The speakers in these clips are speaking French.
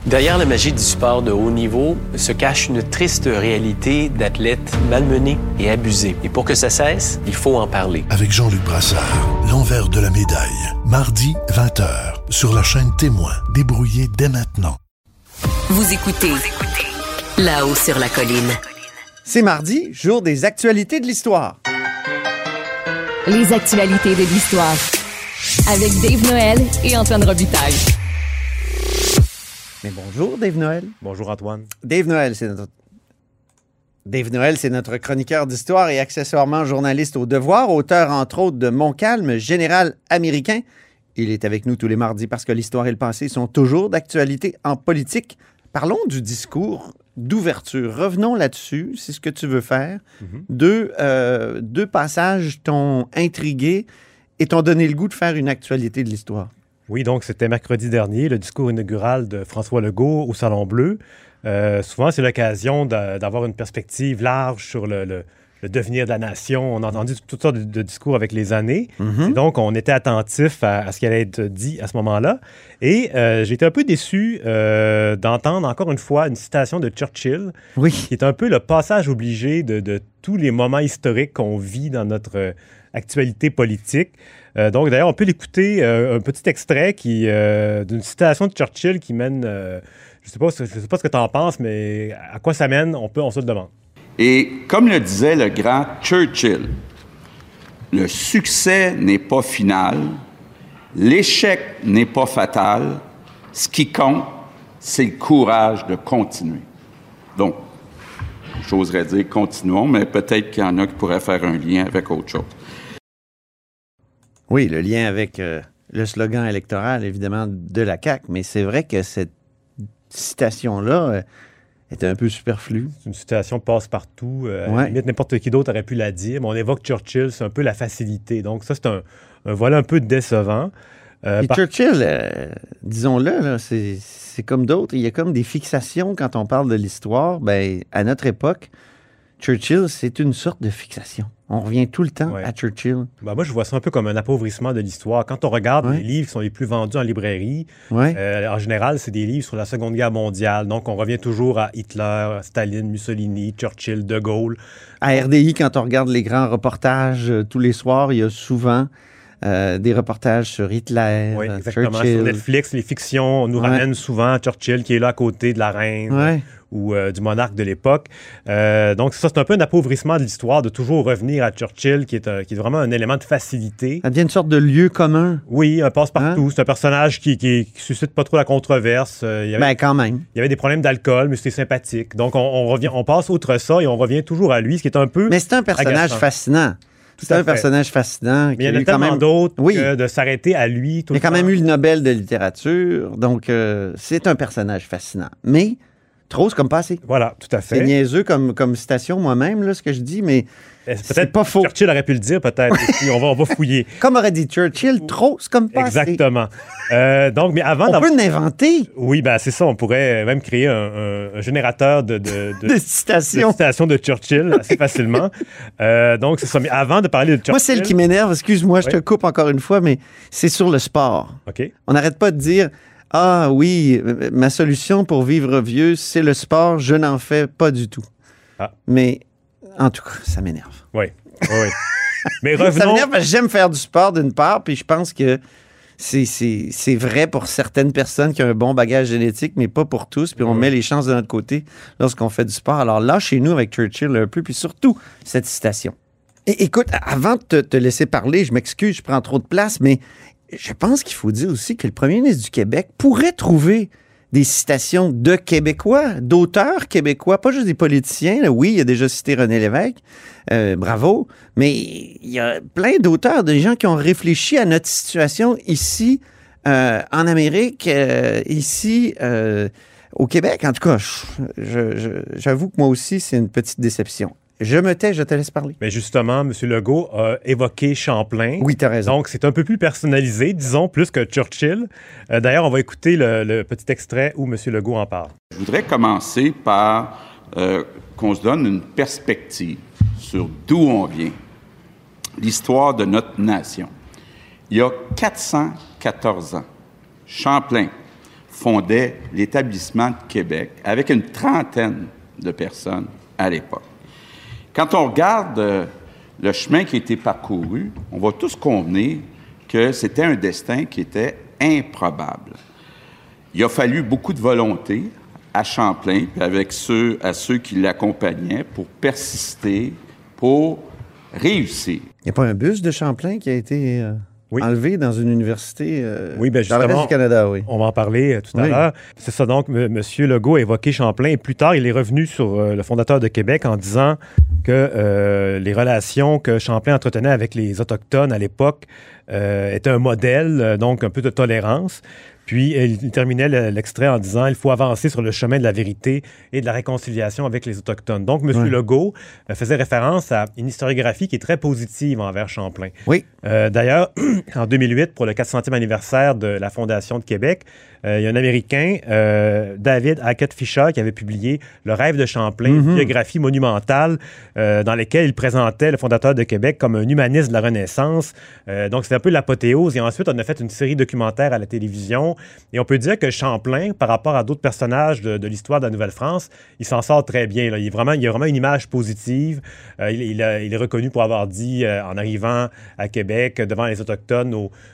Derrière la magie du sport de haut niveau se cache une triste réalité d'athlètes malmenés et abusés. Et pour que ça cesse, il faut en parler. Avec Jean-Luc Brassard, l'envers de la médaille. Mardi, 20h, sur la chaîne Témoin. Débrouillez dès maintenant. Vous écoutez Là-haut sur la colline. C'est mardi, jour des actualités de l'histoire. Les actualités de l'histoire. Avec Dave Noël et Antoine Robitaille. Mais bonjour, Dave Noël. Bonjour, Antoine. Dave Noël, c'est notre chroniqueur d'histoire et accessoirement journaliste au Devoir, auteur, entre autres, de Montcalm, général américain. Il est avec nous tous les mardis parce que l'histoire et le passé sont toujours d'actualité en politique. Parlons du discours d'ouverture. Revenons là-dessus, c'est ce que tu veux faire. Deux passages t'ont intrigué et t'ont donné le goût de faire une actualité de l'histoire. Oui, donc c'était mercredi dernier, le discours inaugural de François Legault au Salon Bleu. Souvent, c'est l'occasion d'avoir une perspective large sur le devenir de la nation. On a entendu toutes sortes de discours avec les années. Et donc, on était attentif à ce qui allait être dit à ce moment-là. Et j'ai été un peu déçu d'entendre encore une fois une citation de Churchill, qui est un peu le passage obligé de tous les moments historiques qu'on vit dans notre actualité politique. Donc, d'ailleurs, on peut l'écouter, un petit extrait d'une citation de Churchill qui mène, je sais pas ce que tu en penses, mais à quoi ça mène, on se le demande. Et comme le disait le grand Churchill, le succès n'est pas final, l'échec n'est pas fatal, ce qui compte, c'est le courage de continuer. Donc, j'oserais dire continuons, mais peut-être qu'il y en a qui pourraient faire un lien avec autre chose. Oui, le lien avec le slogan électoral, évidemment, de la CAQ, mais c'est vrai que cette citation-là était un peu superflue. C'est une citation passe-partout. À la limite, n'importe qui d'autre aurait pu la dire, mais on évoque Churchill, c'est un peu la facilité. Donc ça, c'est un volet un peu décevant. Churchill, disons-le, là, c'est comme d'autres. Il y a comme des fixations quand on parle de l'histoire. Ben, à notre époque, Churchill, c'est une sorte de fixation. On revient tout le temps à Churchill. Ben moi, je vois ça un peu comme un appauvrissement de l'histoire. Quand on regarde les livres qui sont les plus vendus en librairie, en général, c'est des livres sur la Seconde Guerre mondiale. Donc, on revient toujours à Hitler, Staline, Mussolini, Churchill, De Gaulle. À RDI, quand on regarde les grands reportages tous les soirs, il y a souvent des reportages sur Hitler, oui, exactement. Churchill. Sur Netflix, les fictions nous ramènent souvent à Churchill qui est là à côté de la reine ou du monarque de l'époque. Donc ça, c'est un peu un appauvrissement de l'histoire de toujours revenir à Churchill qui est vraiment un élément de facilité. Ça devient une sorte de lieu commun. Oui, un passe-partout. C'est un personnage qui suscite pas trop la controverse. Quand même. Il y avait des problèmes d'alcool, mais c'était sympathique. Donc on passe outre ça et on revient toujours à lui, ce qui est un peu Mais c'est un personnage fascinant. C'est un personnage fascinant. Mais il y en a tellement d'autres que de s'arrêter à lui. Il a quand même eu le Nobel de littérature, donc c'est un personnage fascinant. Mais trop, c'est comme pas assez. Voilà, tout à fait. C'est niaiseux comme citation moi-même, là, ce que je dis, mais peut-être pas faux. Churchill aurait pu le dire, peut-être. on va fouiller. Comme aurait dit Churchill, trop, c'est comme pas assez. Exactement. Donc, mais avant on peut l'inventer. Oui, ben c'est ça. On pourrait même créer un générateur de citations de Churchill assez facilement. Donc, c'est ça. Mais avant de parler de Churchill... Moi, celle qui m'énerve, excuse-moi, je te coupe encore une fois, mais c'est sur le sport. OK. On n'arrête pas de dire... Ah oui, ma solution pour vivre vieux, c'est le sport. Je n'en fais pas du tout. Mais en tout cas, ça m'énerve. Oui. Mais revenons... Ça m'énerve parce que j'aime faire du sport d'une part, puis je pense que c'est vrai pour certaines personnes qui ont un bon bagage génétique, mais pas pour tous. Puis on met les chances de notre côté lorsqu'on fait du sport. Alors là, chez nous, avec Churchill un peu, puis surtout cette citation. Et, écoute, avant de te laisser parler, je m'excuse, je prends trop de place, mais... Je pense qu'il faut dire aussi que le premier ministre du Québec pourrait trouver des citations de Québécois, d'auteurs québécois, pas juste des politiciens. Là. Oui, il a déjà cité René Lévesque, bravo, mais il y a plein d'auteurs, des gens qui ont réfléchi à notre situation ici, en Amérique, ici, au Québec. En tout cas, j'avoue que moi aussi, c'est une petite déception. Je me tais, je te laisse parler. Mais justement, M. Legault a évoqué Champlain. Oui, tu as raison. Donc, c'est un peu plus personnalisé, disons, plus que Churchill. D'ailleurs, on va écouter le petit extrait où M. Legault en parle. Je voudrais commencer par qu'on se donne une perspective sur d'où on vient, l'histoire de notre nation. Il y a 414 ans, Champlain fondait l'établissement de Québec avec une trentaine de personnes à l'époque. Quand on regarde le chemin qui a été parcouru, on va tous convenir que c'était un destin qui était improbable. Il a fallu beaucoup de volonté à Champlain, puis avec ceux qui l'accompagnaient, pour persister, pour réussir. Il n'y a pas un bus de Champlain qui a été enlevé dans une université oui, bien dans le reste du Canada, oui. On va en parler tout à l'heure. C'est ça, donc, M. Legault a évoqué Champlain, et plus tard, il est revenu sur le fondateur de Québec en disant que les relations que Champlain entretenait avec les Autochtones à l'époque étaient un modèle, donc un peu de tolérance. Puis, il terminait l'extrait en disant « Il faut avancer sur le chemin de la vérité et de la réconciliation avec les Autochtones ». Donc, M. Legault faisait référence à une historiographie qui est très positive envers Champlain. Oui. D'ailleurs, en 2008, pour le 400e anniversaire de la Fondation de Québec, il y a un Américain, David Hackett Fischer, qui avait publié Le rêve de Champlain, une biographie monumentale dans laquelle il présentait le fondateur de Québec comme un humaniste de la Renaissance. Donc, c'était un peu l'apothéose. Et ensuite, on a fait une série documentaire à la télévision. Et on peut dire que Champlain, par rapport à d'autres personnages de l'histoire de la Nouvelle-France, il s'en sort très bien. Là. Il y a vraiment une image positive. Il est reconnu pour avoir dit, en arrivant à Québec, devant les Autochtones,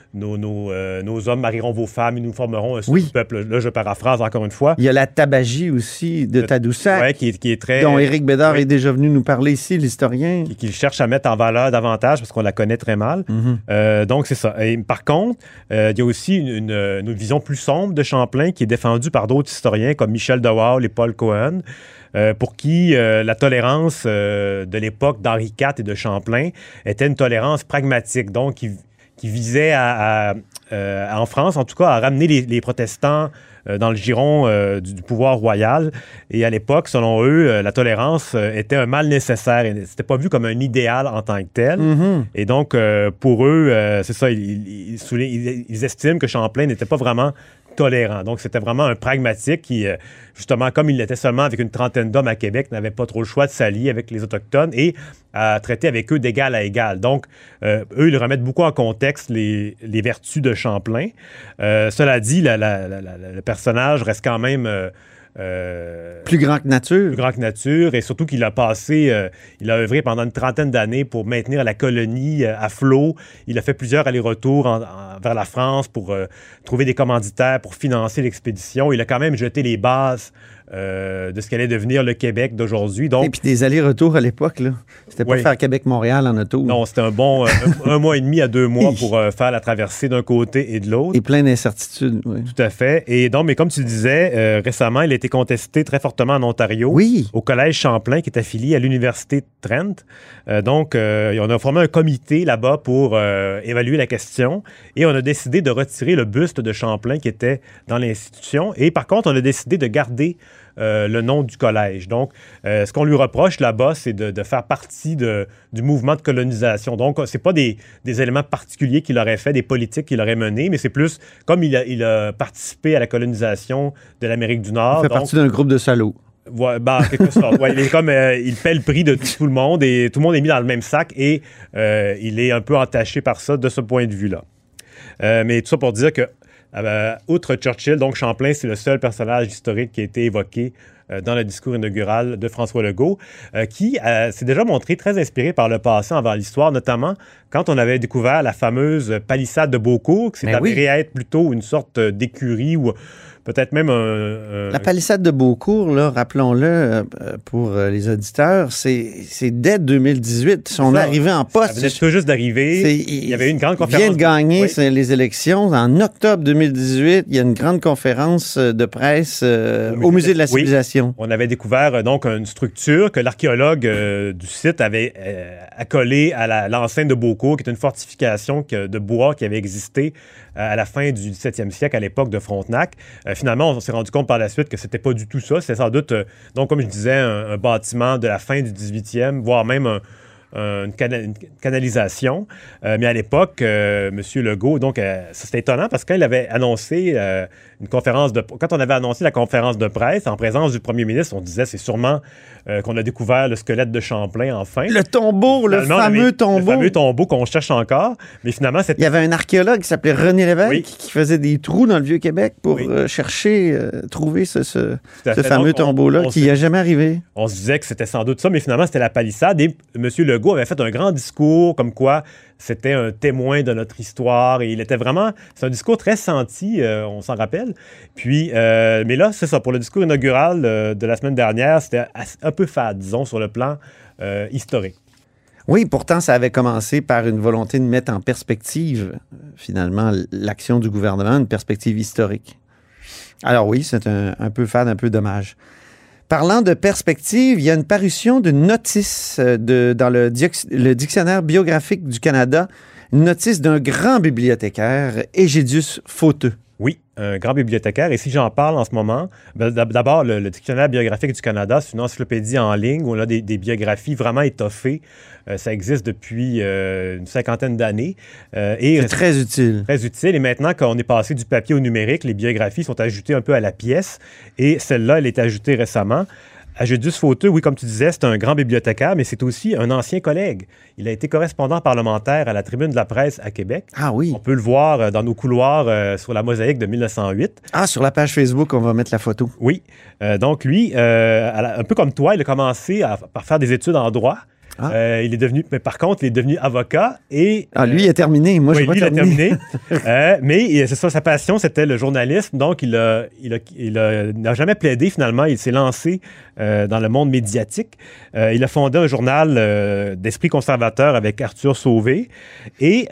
nos hommes marieront vos femmes et nous formerons un seul peuple. Là, je paraphrase encore une fois. Il y a la tabagie aussi de Tadoussac, qui est très... dont Éric Bédard est déjà venu nous parler ici, l'historien. Qu'il cherche à mettre en valeur davantage parce qu'on la connaît très mal. Donc, c'est ça. Et, par contre, il y a aussi une vision plus sombre de Champlain qui est défendue par d'autres historiens comme Michel de Waal et Paul Cohen, pour qui la tolérance de l'époque d'Henri IV et de Champlain était une tolérance pragmatique, donc qui visait en France, en tout cas, à ramener les protestants dans le giron du pouvoir royal. Et à l'époque, selon eux, la tolérance était un mal nécessaire. C'était pas vu comme un idéal en tant que tel. Et donc, pour eux, c'est ça, ils estiment que Champlain n'était pas vraiment tolérant. Donc, c'était vraiment un pragmatique qui, justement, comme il l'était seulement avec une trentaine d'hommes à Québec, n'avait pas trop le choix de s'allier avec les Autochtones et à traiter avec eux d'égal à égal. Donc, eux, ils remettent beaucoup en contexte les vertus de Champlain. Cela dit, le personnage reste quand même... plus grand que nature. Plus grand que nature, et surtout qu'il a passé, il a œuvré pendant une trentaine d'années pour maintenir la colonie à flot. Il a fait plusieurs allers-retours vers la France pour trouver des commanditaires pour financer l'expédition. Il a quand même jeté les bases de ce qu'allait devenir le Québec d'aujourd'hui. Donc, et puis des allers-retours à l'époque, là. C'était pas faire Québec-Montréal en auto. Non, c'était un bon un mois et demi à 2 mois pour faire la traversée d'un côté et de l'autre. Et plein d'incertitudes, oui. Tout à fait. Et donc, mais comme tu le disais, récemment, il a été contesté très fortement en Ontario, au Collège Champlain, qui est affilié à l'Université de Trent. Donc, on a formé un comité là-bas pour évaluer la question et on a décidé de retirer le buste de Champlain qui était dans l'institution. Et par contre, on a décidé de garder le nom du collège. Donc, ce qu'on lui reproche là-bas, c'est de faire partie du mouvement de colonisation. Donc, c'est pas des éléments particuliers qu'il aurait fait, des politiques qu'il aurait menées, mais c'est plus comme il a participé à la colonisation de l'Amérique du Nord. Il fait partie d'un groupe de salauds. Ouais, en quelque sorte. Ouais, il paie le prix de tout le monde et tout le monde est mis dans le même sac et il est un peu entaché par ça de ce point de vue-là. Mais tout ça pour dire que outre Churchill, donc Champlain, c'est le seul personnage historique qui a été évoqué dans le discours inaugural de François Legault, qui s'est déjà montré très inspiré par le passé envers l'histoire, notamment quand on avait découvert la fameuse palissade de Beaucourt, qui s'est avérée être plutôt une sorte d'écurie ou peut-être même La palissade de Beaucourt, là, rappelons-le pour les auditeurs, c'est dès 2018. Son arrivée en poste. Ça venait tout juste d'arriver. Il y avait une grande conférence. Il vient de gagner les élections. En octobre 2018, il y a une grande conférence de presse au Musée de la Civilisation. On avait découvert donc une structure que l'archéologue du site avait accolée à l'enceinte de Beaucourt, qui est une fortification de bois qui avait existé à la fin du 17e siècle, à l'époque de Frontenac. Finalement, on s'est rendu compte par la suite que c'était pas du tout ça. C'était sans doute, donc comme je disais, un bâtiment de la fin du 18e, voire même une canalisation. Mais à l'époque, M. Legault, donc, c'était étonnant parce qu'il avait annoncé une conférence de... Quand on avait annoncé la conférence de presse en présence du premier ministre, on disait c'est sûrement qu'on a découvert le squelette de Champlain, enfin. Le tombeau, le fameux tombeau. Le fameux tombeau qu'on cherche encore. Mais finalement, c'était... Il y avait un archéologue qui s'appelait René Lévesque qui faisait des trous dans le Vieux-Québec pour chercher, trouver ce fameux tombeau-là qui n'est jamais arrivé. On se disait que c'était sans doute ça, mais finalement, c'était la palissade. Et M. Legault avait fait un grand discours comme quoi c'était un témoin de notre histoire. Et il était vraiment... C'est un discours très senti, on s'en rappelle. Puis, mais là, c'est ça. Pour le discours inaugural de la semaine dernière, c'était un peu fade, disons, sur le plan historique. Oui, pourtant, ça avait commencé par une volonté de mettre en perspective, finalement, l'action du gouvernement, une perspective historique. Alors oui, c'est un peu fade, un peu dommage. Parlant de perspective, il y a une parution d'une notice dans le Dictionnaire biographique du Canada, une notice d'un grand bibliothécaire, Égédius Fauteux. Oui, un grand bibliothécaire. Et si j'en parle en ce moment, d'abord, le Dictionnaire biographique du Canada, c'est une encyclopédie en ligne où on a des biographies vraiment étoffées. Ça existe depuis une 50aine d'années. C'est très utile. Très utile. Et maintenant, quand on est passé du papier au numérique, les biographies sont ajoutées un peu à la pièce. Et celle-là, elle est ajoutée récemment. Égédius Fauteux, oui, comme tu disais, c'est un grand bibliothécaire, mais c'est aussi un ancien collègue. Il a été correspondant parlementaire à la Tribune de la presse à Québec. Ah oui. On peut le voir dans nos couloirs sur la mosaïque de 1908. Ah, sur la page Facebook, on va mettre la photo. Oui. Donc lui, un peu comme toi, il a commencé par faire des études en droit. Ah. Il est devenu, mais par contre, il est devenu avocat et... lui, il a terminé. Moi, je n'ai pas terminé. Mais c'est ça, sa passion, c'était le journalisme. Donc, il n'a jamais plaidé, finalement. Il s'est lancé dans le monde médiatique. Il a fondé un journal d'esprit conservateur avec Arthur Sauvé. Et...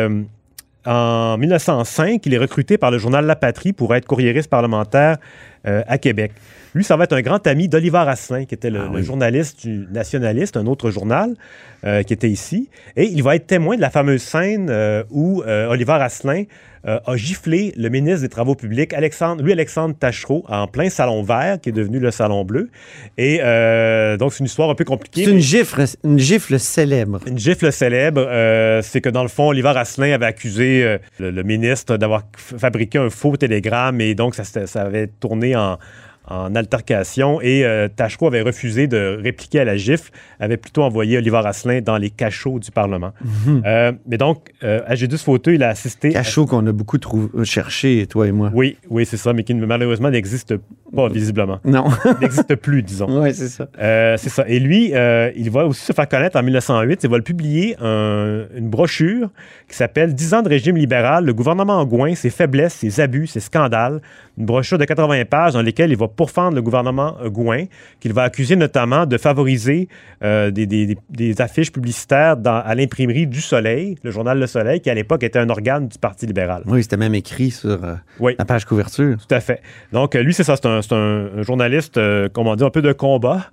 en 1905, il est recruté par le journal La Patrie pour être courriériste parlementaire à Québec. Lui, ça va être un grand ami d'Oliver Asselin, qui était le journaliste du Nationaliste, un autre journal qui était ici. Et il va être témoin de la fameuse scène où Oliver Asselin a giflé le ministre des Travaux publics, Louis-Alexandre Taschereau, en plein Salon Vert, qui est devenu le Salon Bleu. Et donc, c'est une histoire un peu compliquée. C'est une gifle célèbre. Une gifle célèbre, c'est que dans le fond, Oliver Asselin avait accusé le ministre d'avoir fabriqué un faux télégramme et donc ça avait tourné en altercation et Taschereau avait refusé de répliquer à la gifle, avait plutôt envoyé Oliver Asselin dans les cachots du Parlement. Mm-hmm. Mais donc, Égédius Fauteux, il a assisté... Cachots qu'on a beaucoup cherché, toi et moi. Oui, c'est ça, mais qui malheureusement n'existe pas, visiblement. Non. Il n'existe plus, disons. Oui, c'est ça. C'est ça. Et lui, il va aussi se faire connaître en 1908. Il va le publier une brochure qui s'appelle « 10 ans de régime libéral, le gouvernement Gouin, ses faiblesses, ses abus, ses scandales ». Une brochure de 80 pages dans lesquelles il va pourfendre le gouvernement Gouin, qu'il va accuser notamment de favoriser des affiches publicitaires à l'imprimerie du Soleil, le journal Le Soleil, qui à l'époque était un organe du Parti libéral. Oui, c'était même écrit sur la page couverture. Tout à fait. Donc, lui, c'est ça, c'est un journaliste, comment dire, un peu de combat,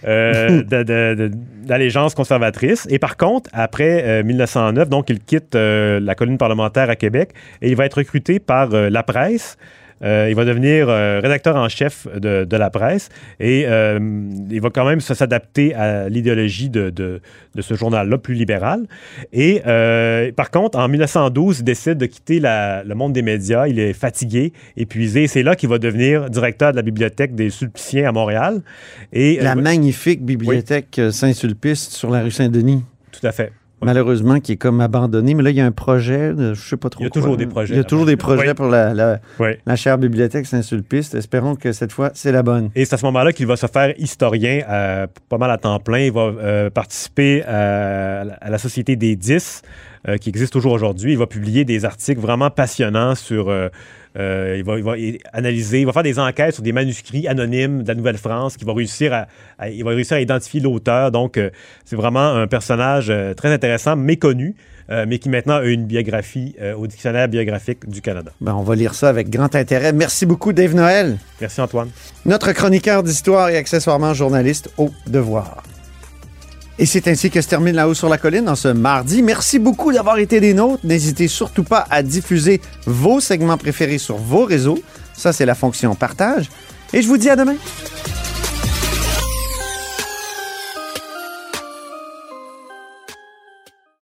d'allégeance conservatrice. Et par contre, après 1909, donc, il quitte la colline parlementaire à Québec et il va être recruté par La Presse. Il va devenir rédacteur en chef de La Presse et il va quand même s'adapter à l'idéologie de ce journal-là, plus libéral. Et par contre, en 1912, il décide de quitter le monde des médias. Il est fatigué, épuisé. C'est là qu'il va devenir directeur de la bibliothèque des Sulpiciens à Montréal. Et, la magnifique bibliothèque Saint-Sulpice sur la rue Saint-Denis. Tout à fait. Malheureusement, qui est comme abandonné. Mais là, il y a un projet, je ne sais pas trop. Il y a toujours des projets. Il y a toujours des projets pour la chère bibliothèque Saint-Sulpice. Espérons que cette fois, c'est la bonne. Et c'est à ce moment-là qu'il va se faire historien pas mal à temps plein. Il va participer à la Société des 10, qui existe toujours aujourd'hui. Il va publier des articles vraiment passionnants sur... il va analyser, il va faire des enquêtes sur des manuscrits anonymes de la Nouvelle-France qu'il va réussir à identifier l'auteur. Donc, c'est vraiment un personnage très intéressant, méconnu, mais qui maintenant a une biographie au Dictionnaire biographique du Canada. Ben, on va lire ça avec grand intérêt. Merci beaucoup, Dave Noël. Merci, Antoine. Notre chroniqueur d'histoire et accessoirement journaliste au Devoir. Et c'est ainsi que se termine La Haut sur la Colline en ce mardi. Merci beaucoup d'avoir été des nôtres. N'hésitez surtout pas à diffuser vos segments préférés sur vos réseaux. Ça, c'est la fonction partage. Et je vous dis à demain.